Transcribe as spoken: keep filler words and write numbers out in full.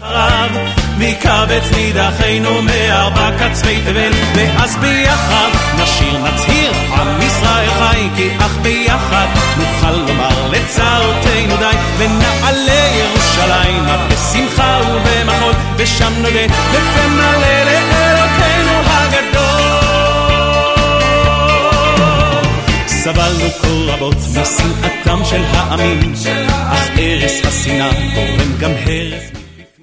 אחריו מקבץ נידחינו מארבע קצווי תבל ואז ביחד נשיר נצהיר עם ישראל חי כי אך ביחד נוכל לומר לצעותינו די ונעלה ירושלים בשמחה ובמחול ושם נודה בפה מלא לאלוקינו הגדול. סבלנו כל רבות משנאתם של העמים אך ארץ השנאה גורם גם הרס